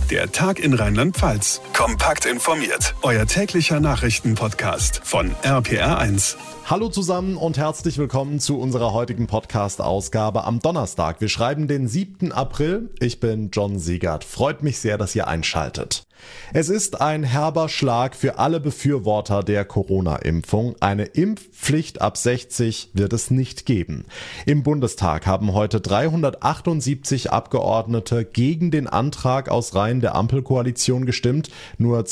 Der Tag in Rheinland-Pfalz. Kompakt informiert. Euer täglicher Nachrichtenpodcast von RPR1. Hallo zusammen und herzlich willkommen zu unserer heutigen Podcast-Ausgabe am Donnerstag. Wir schreiben den 7. April. Ich bin John Siegert. Freut mich sehr, dass ihr einschaltet. Es ist ein herber Schlag für alle Befürworter der Corona-Impfung. Eine Impfpflicht ab 60 wird es nicht geben. Im Bundestag haben heute 378 Abgeordnete gegen den Antrag aus Reihen der Ampelkoalition gestimmt. Nur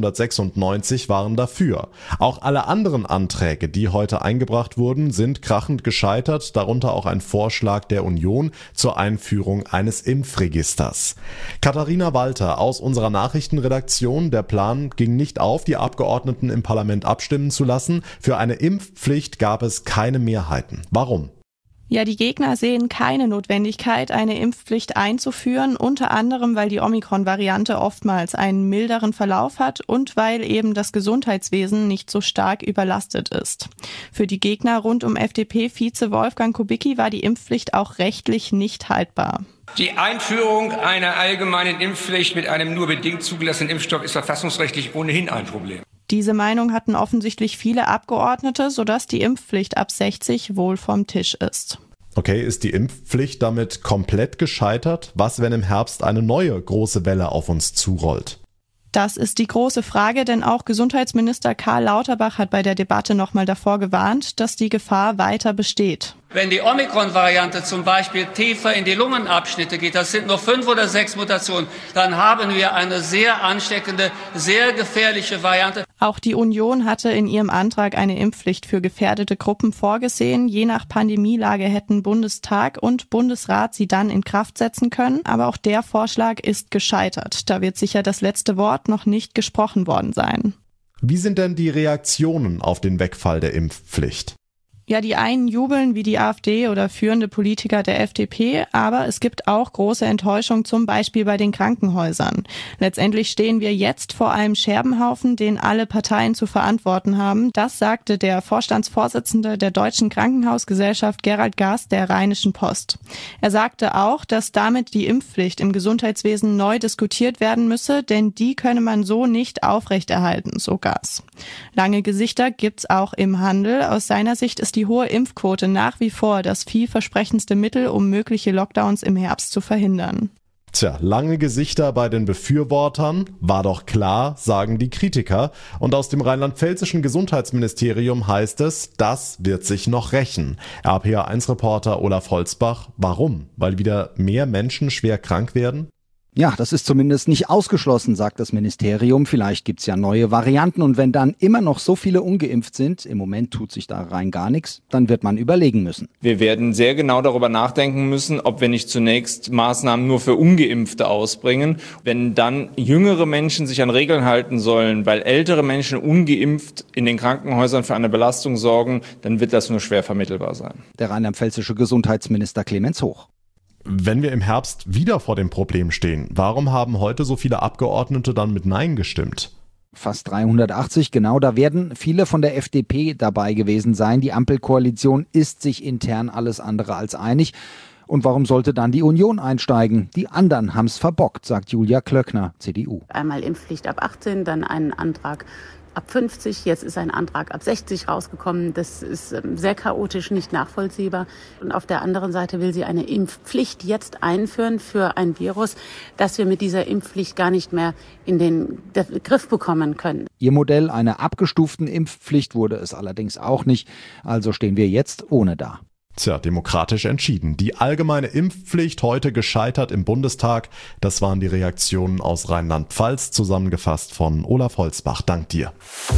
296 waren dafür. Auch alle anderen Anträge, die heute eingebracht wurden, sind krachend gescheitert, darunter auch ein Vorschlag der Union zur Einführung eines Impfregisters. Katharina Walter aus unserer Nachrichtenredaktion: Der Plan ging nicht auf, die Abgeordneten im Parlament abstimmen zu lassen. Für eine Impfpflicht gab es keine Mehrheiten. Warum? Ja, die Gegner sehen keine Notwendigkeit, eine Impfpflicht einzuführen, unter anderem, weil die Omikron-Variante oftmals einen milderen Verlauf hat und weil eben das Gesundheitswesen nicht so stark überlastet ist. Für die Gegner rund um FDP-Vize Wolfgang Kubicki war die Impfpflicht auch rechtlich nicht haltbar. Die Einführung einer allgemeinen Impfpflicht mit einem nur bedingt zugelassenen Impfstoff ist verfassungsrechtlich ohnehin ein Problem. Diese Meinung hatten offensichtlich viele Abgeordnete, sodass die Impfpflicht ab 60 wohl vom Tisch ist. Okay, ist die Impfpflicht damit komplett gescheitert? Was, wenn im Herbst eine neue große Welle auf uns zurollt? Das ist die große Frage, denn auch Gesundheitsminister Karl Lauterbach hat bei der Debatte nochmal davor gewarnt, dass die Gefahr weiter besteht. Wenn die Omikron-Variante zum Beispiel tiefer in die Lungenabschnitte geht, das sind nur 5 oder 6 Mutationen, dann haben wir eine sehr ansteckende, sehr gefährliche Variante. Auch die Union hatte in ihrem Antrag eine Impfpflicht für gefährdete Gruppen vorgesehen. Je nach Pandemielage hätten Bundestag und Bundesrat sie dann in Kraft setzen können. Aber auch der Vorschlag ist gescheitert. Da wird sicher das letzte Wort noch nicht gesprochen worden sein. Wie sind denn die Reaktionen auf den Wegfall der Impfpflicht? Ja, die einen jubeln wie die AfD oder führende Politiker der FDP, aber es gibt auch große Enttäuschung, zum Beispiel bei den Krankenhäusern. Letztendlich stehen wir jetzt vor einem Scherbenhaufen, den alle Parteien zu verantworten haben. Das sagte der Vorstandsvorsitzende der Deutschen Krankenhausgesellschaft Gerald Gast der Rheinischen Post. Er sagte auch, dass damit die Impfpflicht im Gesundheitswesen neu diskutiert werden müsse, denn die könne man so nicht aufrechterhalten, so Gast. Lange Gesichter gibt's auch im Handel. Aus seiner Sicht ist die hohe Impfquote nach wie vor das vielversprechendste Mittel, um mögliche Lockdowns im Herbst zu verhindern. Tja, lange Gesichter bei den Befürwortern, war doch klar, sagen die Kritiker. Und aus dem rheinland-pfälzischen Gesundheitsministerium heißt es, das wird sich noch rächen. RPR1-Reporter Olaf Holzbach: Warum? Weil wieder mehr Menschen schwer krank werden? Ja, das ist zumindest nicht ausgeschlossen, sagt das Ministerium. Vielleicht gibt's ja neue Varianten und wenn dann immer noch so viele ungeimpft sind, im Moment tut sich da rein gar nichts, dann wird man überlegen müssen. Wir werden sehr genau darüber nachdenken müssen, ob wir nicht zunächst Maßnahmen nur für Ungeimpfte ausbringen. Wenn dann jüngere Menschen sich an Regeln halten sollen, weil ältere Menschen ungeimpft in den Krankenhäusern für eine Belastung sorgen, dann wird das nur schwer vermittelbar sein. Der rheinland-pfälzische Gesundheitsminister Clemens Hoch. Wenn wir im Herbst wieder vor dem Problem stehen, warum haben heute so viele Abgeordnete dann mit Nein gestimmt? Fast 380, genau, da werden viele von der FDP dabei gewesen sein. Die Ampelkoalition ist sich intern alles andere als einig. Und warum sollte dann die Union einsteigen? Die anderen haben's verbockt, sagt Julia Klöckner, CDU. Einmal Impfpflicht ab 18, dann einen Antrag ab 50, jetzt ist ein Antrag ab 60 rausgekommen. Das ist sehr chaotisch, nicht nachvollziehbar. Und auf der anderen Seite will sie eine Impfpflicht jetzt einführen für ein Virus, das wir mit dieser Impfpflicht gar nicht mehr in den Griff bekommen können. Ihr Modell einer abgestuften Impfpflicht wurde es allerdings auch nicht. Also stehen wir jetzt ohne da. Tja, demokratisch entschieden. Die allgemeine Impfpflicht heute gescheitert im Bundestag. Das waren die Reaktionen aus Rheinland-Pfalz, zusammengefasst von Olaf Holzbach. Dank dir.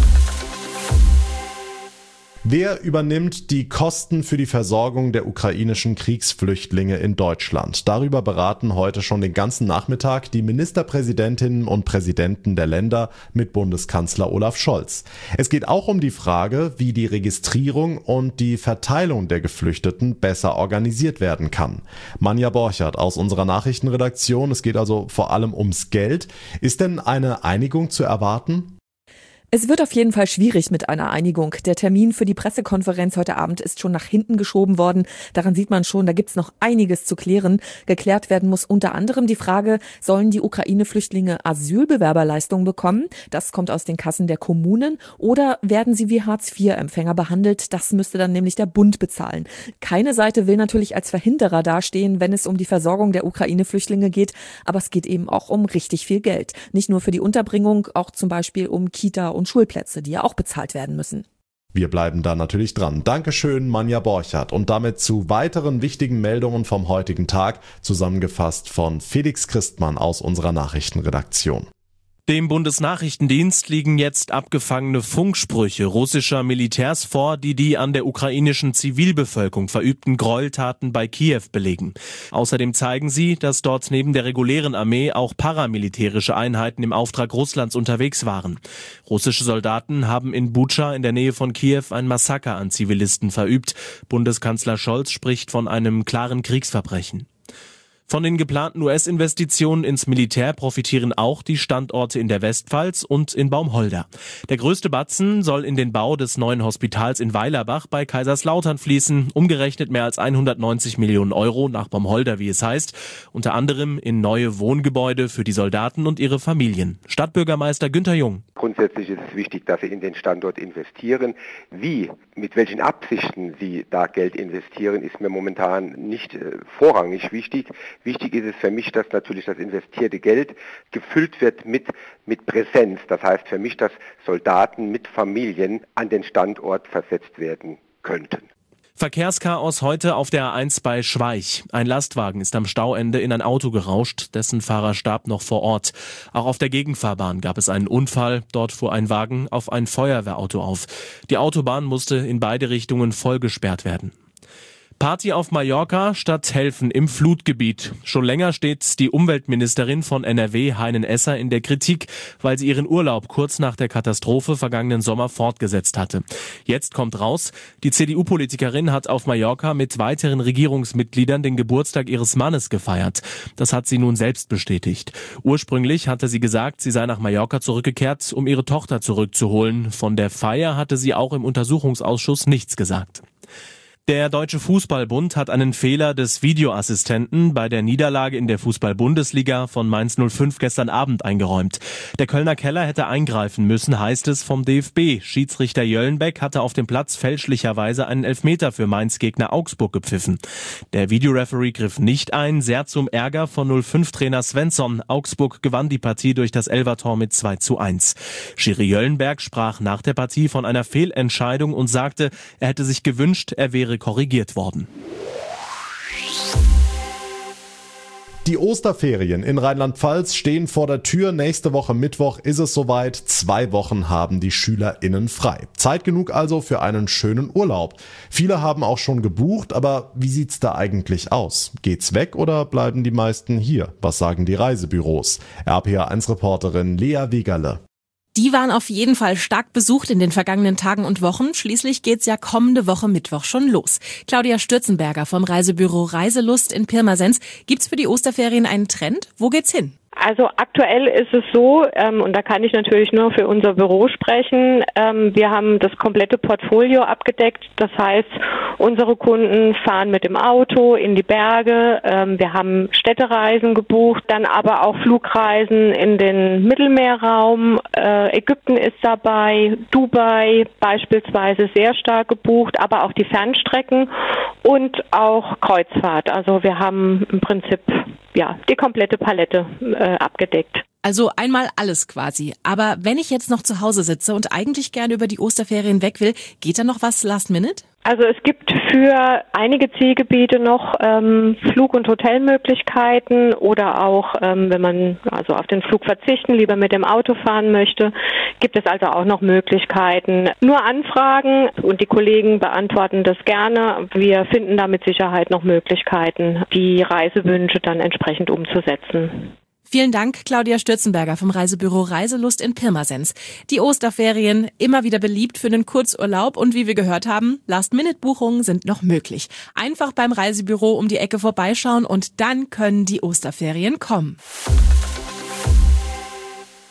Wer übernimmt die Kosten für die Versorgung der ukrainischen Kriegsflüchtlinge in Deutschland? Darüber beraten heute schon den ganzen Nachmittag die Ministerpräsidentinnen und Präsidenten der Länder mit Bundeskanzler Olaf Scholz. Es geht auch um die Frage, wie die Registrierung und die Verteilung der Geflüchteten besser organisiert werden kann. Manja Borchert aus unserer Nachrichtenredaktion. Es geht also vor allem ums Geld. Ist denn eine Einigung zu erwarten? Es wird auf jeden Fall schwierig mit einer Einigung. Der Termin für die Pressekonferenz heute Abend ist schon nach hinten geschoben worden. Daran sieht man schon, da gibt's noch einiges zu klären. Geklärt werden muss unter anderem die Frage, sollen die Ukraine-Flüchtlinge Asylbewerberleistungen bekommen? Das kommt aus den Kassen der Kommunen. Oder werden sie wie Hartz-IV-Empfänger behandelt? Das müsste dann nämlich der Bund bezahlen. Keine Seite will natürlich als Verhinderer dastehen, wenn es um die Versorgung der Ukraine-Flüchtlinge geht. Aber es geht eben auch um richtig viel Geld. Nicht nur für die Unterbringung, auch zum Beispiel um Kita und Schulplätze, die ja auch bezahlt werden müssen. Wir bleiben da natürlich dran. Dankeschön, Manja Borchert. Und damit zu weiteren wichtigen Meldungen vom heutigen Tag, zusammengefasst von Felix Christmann aus unserer Nachrichtenredaktion. Dem Bundesnachrichtendienst liegen jetzt abgefangene Funksprüche russischer Militärs vor, die an der ukrainischen Zivilbevölkerung verübten Gräueltaten bei Kiew belegen. Außerdem zeigen sie, dass dort neben der regulären Armee auch paramilitärische Einheiten im Auftrag Russlands unterwegs waren. Russische Soldaten haben in Butscha in der Nähe von Kiew ein Massaker an Zivilisten verübt. Bundeskanzler Scholz spricht von einem klaren Kriegsverbrechen. Von den geplanten US-Investitionen ins Militär profitieren auch die Standorte in der Westpfalz und in Baumholder. Der größte Batzen soll in den Bau des neuen Hospitals in Weilerbach bei Kaiserslautern fließen, umgerechnet mehr als 190 Millionen Euro nach Baumholder, wie es heißt, unter anderem in neue Wohngebäude für die Soldaten und ihre Familien. Stadtbürgermeister Günther Jung. Grundsätzlich ist es wichtig, dass Sie in den Standort investieren. Wie, mit welchen Absichten Sie da Geld investieren, ist mir momentan nicht vorrangig wichtig. Wichtig ist es für mich, dass natürlich das investierte Geld gefüllt wird mit Präsenz. Das heißt für mich, dass Soldaten mit Familien an den Standort versetzt werden könnten. Verkehrschaos heute auf der A1 bei Schweich. Ein Lastwagen ist am Stauende in ein Auto gerauscht, dessen Fahrer starb noch vor Ort. Auch auf der Gegenfahrbahn gab es einen Unfall. Dort fuhr ein Wagen auf ein Feuerwehrauto auf. Die Autobahn musste in beide Richtungen voll gesperrt werden. Party auf Mallorca statt Helfen im Flutgebiet. Schon länger steht die Umweltministerin von NRW, Heinen Esser, in der Kritik, weil sie ihren Urlaub kurz nach der Katastrophe vergangenen Sommer fortgesetzt hatte. Jetzt kommt raus, die CDU-Politikerin hat auf Mallorca mit weiteren Regierungsmitgliedern den Geburtstag ihres Mannes gefeiert. Das hat sie nun selbst bestätigt. Ursprünglich hatte sie gesagt, sie sei nach Mallorca zurückgekehrt, um ihre Tochter zurückzuholen. Von der Feier hatte sie auch im Untersuchungsausschuss nichts gesagt. Der Deutsche Fußballbund hat einen Fehler des Videoassistenten bei der Niederlage in der Fußball-Bundesliga von Mainz 05 gestern Abend eingeräumt. Der Kölner Keller hätte eingreifen müssen, heißt es vom DFB. Schiedsrichter Jöllenbeck hatte auf dem Platz fälschlicherweise einen Elfmeter für Mainz-Gegner Augsburg gepfiffen. Der Videoreferee griff nicht ein, sehr zum Ärger von 05-Trainer Svensson. Augsburg gewann die Partie durch das Elfertor mit 2:1. Schiri Jöllenberg sprach nach der Partie von einer Fehlentscheidung und sagte, er hätte sich gewünscht, er wäre korrigiert worden. Die Osterferien in Rheinland-Pfalz stehen vor der Tür. Nächste Woche Mittwoch ist es soweit. 2 Wochen haben die SchülerInnen frei. Zeit genug also für einen schönen Urlaub. Viele haben auch schon gebucht, aber wie sieht's da eigentlich aus? Geht's weg oder bleiben die meisten hier? Was sagen die Reisebüros? RPA1-Reporterin Lea Wegerle. Die waren auf jeden Fall stark besucht in den vergangenen Tagen und Wochen. Schließlich geht's ja kommende Woche Mittwoch schon los. Claudia Stürzenberger vom Reisebüro Reiselust in Pirmasens. Gibt's für die Osterferien einen Trend? Wo geht's hin? Also aktuell ist es so, und da kann ich natürlich nur für unser Büro sprechen, wir haben das komplette Portfolio abgedeckt. Das heißt, unsere Kunden fahren mit dem Auto in die Berge, wir haben Städtereisen gebucht, dann aber auch Flugreisen in den Mittelmeerraum, Ägypten ist dabei, Dubai beispielsweise sehr stark gebucht, aber auch die Fernstrecken und auch Kreuzfahrt. Also wir haben im Prinzip die komplette Palette abgedeckt. Also einmal alles quasi. Aber wenn ich jetzt noch zu Hause sitze und eigentlich gerne über die Osterferien weg will, geht da noch was last minute? Also es gibt für einige Zielgebiete noch Flug- und Hotelmöglichkeiten oder auch, wenn man also auf den Flug verzichten, lieber mit dem Auto fahren möchte, gibt es also auch noch Möglichkeiten. Nur anfragen und die Kollegen beantworten das gerne. Wir finden da mit Sicherheit noch Möglichkeiten, die Reisewünsche dann entsprechend umzusetzen. Vielen Dank, Claudia Stürzenberger vom Reisebüro Reiselust in Pirmasens. Die Osterferien immer wieder beliebt für einen Kurzurlaub und wie wir gehört haben, Last-Minute-Buchungen sind noch möglich. Einfach beim Reisebüro um die Ecke vorbeischauen und dann können die Osterferien kommen.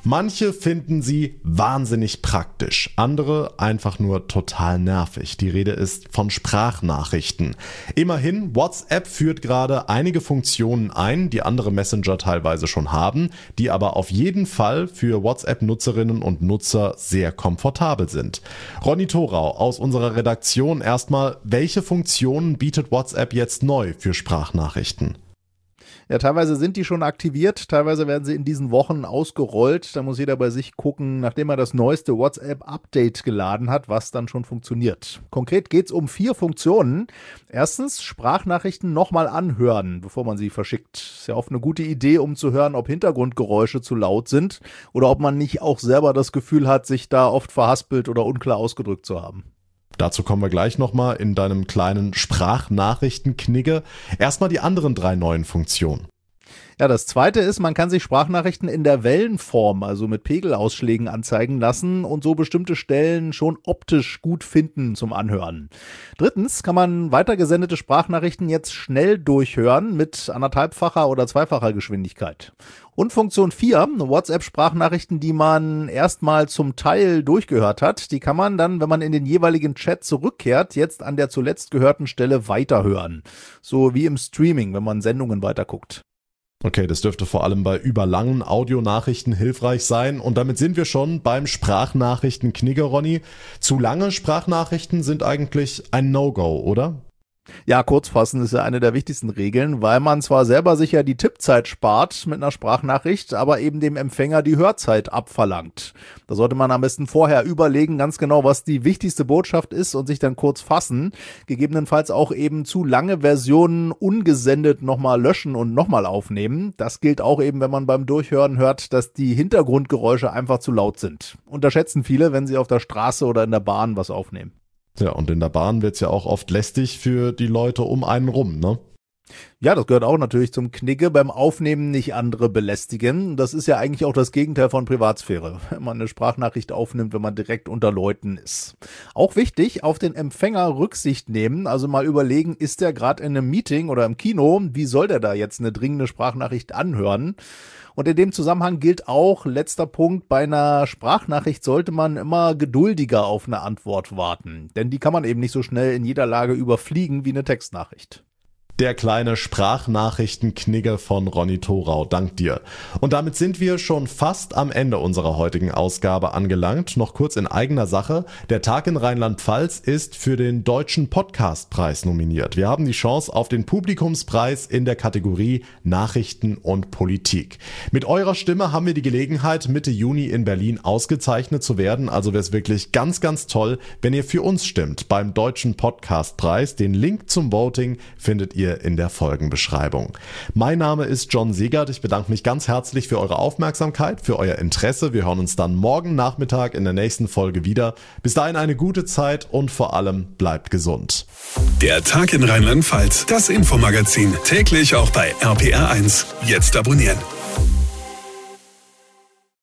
Manche finden sie wahnsinnig praktisch, andere einfach nur total nervig. Die Rede ist von Sprachnachrichten. Immerhin, WhatsApp führt gerade einige Funktionen ein, die andere Messenger teilweise schon haben, die aber auf jeden Fall für WhatsApp-Nutzerinnen und Nutzer sehr komfortabel sind. Ronny Thorau aus unserer Redaktion erstmal, welche Funktionen bietet WhatsApp jetzt neu für Sprachnachrichten? Ja, teilweise sind die schon aktiviert, teilweise werden sie in diesen Wochen ausgerollt. Da muss jeder bei sich gucken, nachdem er das neueste WhatsApp-Update geladen hat, was dann schon funktioniert. Konkret geht es um 4 Funktionen. Erstens, Sprachnachrichten nochmal anhören, bevor man sie verschickt. Ist ja oft eine gute Idee, um zu hören, ob Hintergrundgeräusche zu laut sind oder ob man nicht auch selber das Gefühl hat, sich da oft verhaspelt oder unklar ausgedrückt zu haben. Dazu kommen wir gleich nochmal in deinem kleinen Sprachnachrichtenknigge. Erstmal die anderen 3 neuen Funktionen. Ja, das zweite ist, man kann sich Sprachnachrichten in der Wellenform, also mit Pegelausschlägen, anzeigen lassen und so bestimmte Stellen schon optisch gut finden zum Anhören. Drittens kann man weitergesendete Sprachnachrichten jetzt schnell durchhören mit 1,5-facher oder 2-facher Geschwindigkeit. Und Funktion 4, WhatsApp-Sprachnachrichten, die man erstmal zum Teil durchgehört hat, die kann man dann, wenn man in den jeweiligen Chat zurückkehrt, jetzt an der zuletzt gehörten Stelle weiterhören. So wie im Streaming, wenn man Sendungen weiterguckt. Okay, das dürfte vor allem bei überlangen Audionachrichten hilfreich sein. Und damit sind wir schon beim Sprachnachrichtenknigge, Ronny. Zu lange Sprachnachrichten sind eigentlich ein No-Go, oder? Ja, kurzfassen ist ja eine der wichtigsten Regeln, weil man zwar selber sich ja die Tippzeit spart mit einer Sprachnachricht, aber eben dem Empfänger die Hörzeit abverlangt. Da sollte man am besten vorher überlegen, ganz genau, was die wichtigste Botschaft ist und sich dann kurz fassen. Gegebenenfalls auch eben zu lange Versionen ungesendet nochmal löschen und nochmal aufnehmen. Das gilt auch eben, wenn man beim Durchhören hört, dass die Hintergrundgeräusche einfach zu laut sind. Unterschätzen viele, wenn sie auf der Straße oder in der Bahn was aufnehmen. Ja, und in der Bahn wird's ja auch oft lästig für die Leute um einen rum, ne? Ja, das gehört auch natürlich zum Knigge, beim Aufnehmen nicht andere belästigen. Das ist ja eigentlich auch das Gegenteil von Privatsphäre, wenn man eine Sprachnachricht aufnimmt, wenn man direkt unter Leuten ist. Auch wichtig, auf den Empfänger Rücksicht nehmen, also mal überlegen, ist der gerade in einem Meeting oder im Kino, wie soll der da jetzt eine dringende Sprachnachricht anhören? Und in dem Zusammenhang gilt auch, letzter Punkt, bei einer Sprachnachricht sollte man immer geduldiger auf eine Antwort warten, denn die kann man eben nicht so schnell in jeder Lage überfliegen wie eine Textnachricht. Der kleine Sprachnachrichtenknigge von Ronny Thorau, dank dir. Und damit sind wir schon fast am Ende unserer heutigen Ausgabe angelangt. Noch kurz in eigener Sache. Der Tag in Rheinland-Pfalz ist für den Deutschen Podcastpreis nominiert. Wir haben die Chance auf den Publikumspreis in der Kategorie Nachrichten und Politik. Mit eurer Stimme haben wir die Gelegenheit, Mitte Juni in Berlin ausgezeichnet zu werden. Also wäre es wirklich ganz, ganz toll, wenn ihr für uns stimmt beim Deutschen Podcastpreis. Den Link zum Voting findet ihr in der Folgenbeschreibung. Mein Name ist John Siegert. Ich bedanke mich ganz herzlich für eure Aufmerksamkeit, für euer Interesse. Wir hören uns dann morgen Nachmittag in der nächsten Folge wieder. Bis dahin eine gute Zeit und vor allem bleibt gesund. Der Tag in Rheinland-Pfalz, das Infomagazin, täglich auch bei RPR1. Jetzt abonnieren.